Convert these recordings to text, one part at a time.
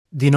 Din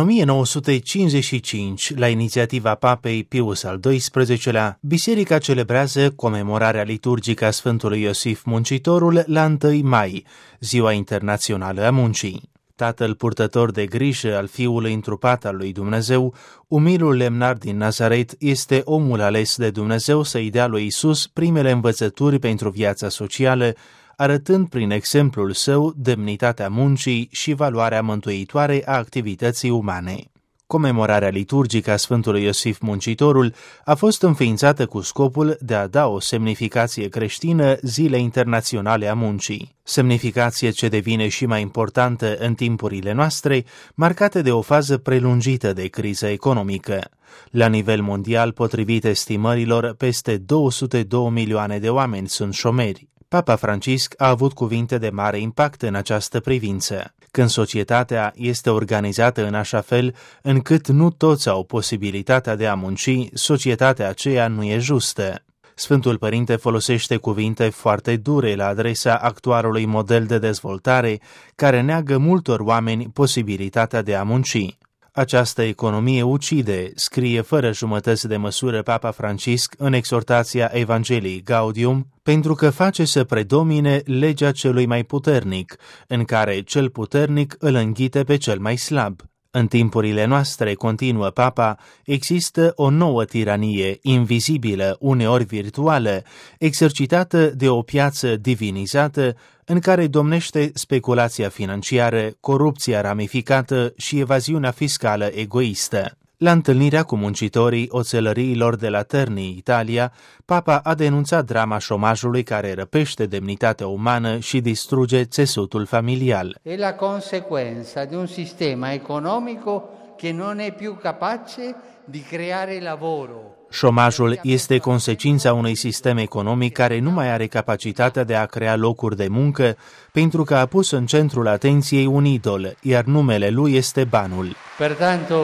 1955, la inițiativa Papei Pius al XII-lea, Biserica celebrează comemorarea liturgică a Sfântului Iosif Muncitorul la 1 mai, Ziua Internațională a Muncii. Tatăl purtător de grijă al Fiului întrupat al lui Dumnezeu, umilul lemnar din Nazaret, este omul ales de Dumnezeu să-i dea lui Iisus primele învățături pentru viața socială, arătând prin exemplul său demnitatea muncii și valoarea mântuitoare a activității umane. Comemorarea liturgică a Sfântului Iosif Muncitorul a fost înființată cu scopul de a da o semnificație creștină Zilei Internaționale a Muncii, semnificație ce devine și mai importantă în timpurile noastre, marcate de o fază prelungită de criză economică. La nivel mondial, potrivit estimărilor, peste 202 milioane de oameni sunt șomeri. Papa Francisc a avut cuvinte de mare impact în această privință. Când societatea este organizată în așa fel încât nu toți au posibilitatea de a munci, societatea aceea nu e justă. Sfântul Părinte folosește cuvinte foarte dure la adresa actualului model de dezvoltare care neagă multor oameni posibilitatea de a munci. Această economie ucide, scrie fără jumătăți de măsură Papa Francisc în exhortația Evangelii Gaudium, pentru că face să predomine legea celui mai puternic, în care cel puternic îl înghite pe cel mai slab. În timpurile noastre, continuă Papa, există o nouă tiranie, invizibilă, uneori virtuală, exercitată de o piață divinizată, în care domnește speculația financiară, corupția ramificată și evaziunea fiscală egoistă. La întâlnirea cu muncitorii oțelăriilor de la Terni, Italia, Papa a denunțat drama șomajului care răpește demnitatea umană și distruge țesutul familial. E la conseguenza di un sistema economico che non è più capace di creare lavoro. Șomajul este consecința unui sistem economic care nu mai are capacitatea de a crea locuri de muncă pentru că a pus în centrul atenției un idol, iar numele lui este banul. Pertanto,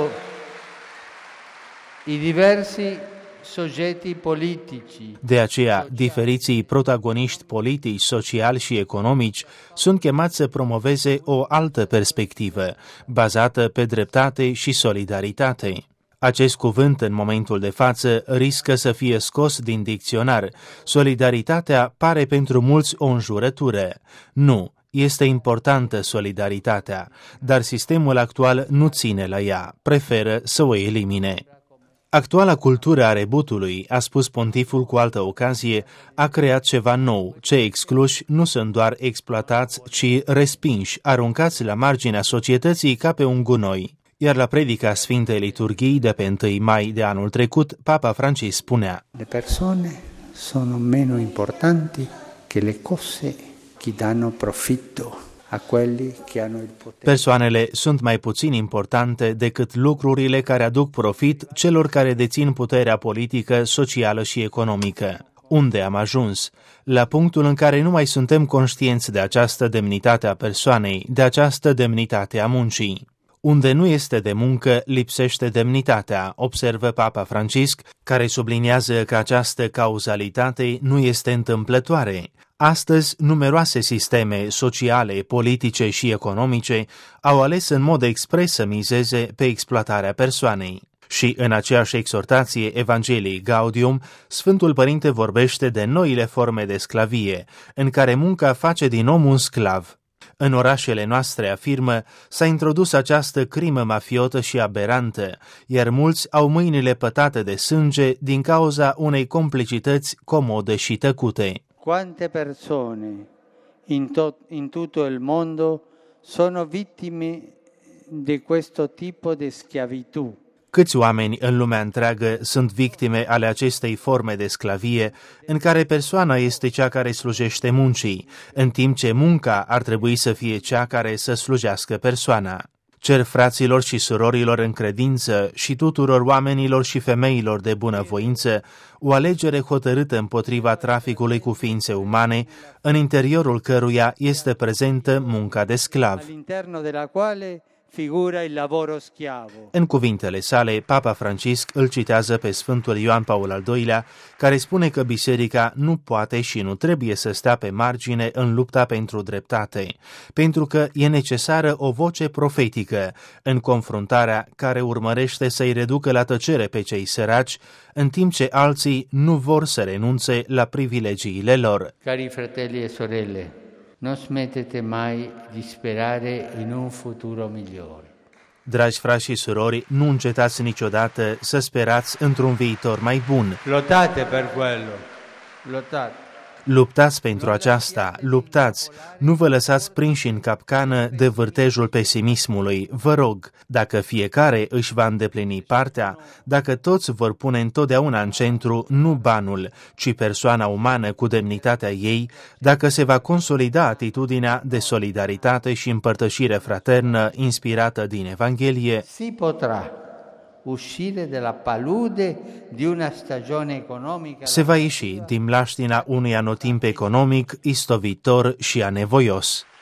i diversi soggetti politici. De aceea, diferiții protagoniști politici, sociali și economici sunt chemați să promoveze o altă perspectivă, bazată pe dreptate și solidaritate. Acest cuvânt, în momentul de față, riscă să fie scos din dicționar. Solidaritatea pare pentru mulți o înjurătură. Nu, este importantă solidaritatea, dar sistemul actual nu ține la ea, preferă să o elimine. Actuala cultură a rebutului, a spus pontiful cu altă ocazie, a creat ceva nou. Cei excluși nu sunt doar exploatați, ci respinși, aruncați la marginea societății ca pe un gunoi. Iar la predica Sfintei Liturghii de pe 1 mai de anul trecut, Papa Francisc spunea: Le persoane sono meno importanti che le cose che danno profitto a quelli che hanno il potere. Persoanele sunt mai puțin importante decât lucrurile care aduc profit celor care dețin puterea politică, socială și economică. Unde am ajuns? La punctul în care nu mai suntem conștienți de această demnitate a persoanei, de această demnitate a muncii. Unde nu este de muncă, lipsește demnitatea, observă Papa Francisc, care subliniază că această cauzalitate nu este întâmplătoare. Astăzi, numeroase sisteme sociale, politice și economice au ales în mod expres să mizeze pe exploatarea persoanei. Și în aceeași exhortație Evangelii Gaudium, Sfântul Părinte vorbește de noile forme de sclavie, în care munca face din om un sclav. În orașele noastre, afirmă, s-a introdus această crimă mafiotă și aberantă, iar mulți au mâinile pătate de sânge din cauza unei complicități comode și tăcute. Quante persone in tutto il mondo sono vittime di questo tipo di schiavitù? Câți oameni în lumea întreagă sunt victime ale acestei forme de sclavie, în care persoana este cea care slujește muncii, în timp ce munca ar trebui să fie cea care să slujească persoana. Cer fraților și surorilor în credință și tuturor oamenilor și femeilor de bunăvoință o alegere hotărâtă împotriva traficului cu ființe umane, în interiorul căruia este prezentă munca de sclav. All'interno della quale figura il lavoro schiavo. În cuvintele sale, Papa Francisc îl citează pe Sfântul Ioan Paul al II-lea, care spune că biserica nu poate și nu trebuie să stea pe margine în lupta pentru dreptate, pentru că e necesară o voce profetică în confruntarea care urmărește să-i reducă la tăcere pe cei săraci, în timp ce alții nu vor să renunțe la privilegiile lor. Cari fratelli e sorelle, non smettete mai di sperare in un futuro migliore. Dragi frați și surori, nu încetați niciodată să sperați într-un viitor mai bun. Lottate per quello, lottate. Luptați pentru aceasta, luptați, nu vă lăsați prinși în capcană de vârtejul pesimismului. Vă rog, dacă fiecare își va îndeplini partea, dacă toți vor pune întotdeauna în centru nu banul, ci persoana umană cu demnitatea ei, dacă se va consolida atitudinea de solidaritate și împărtășire fraternă inspirată din Evanghelie, Si potrà uscire dalla palude di una stagione economica. se va ieși din mlaștina unui anotimp economic istovitor și anevoios.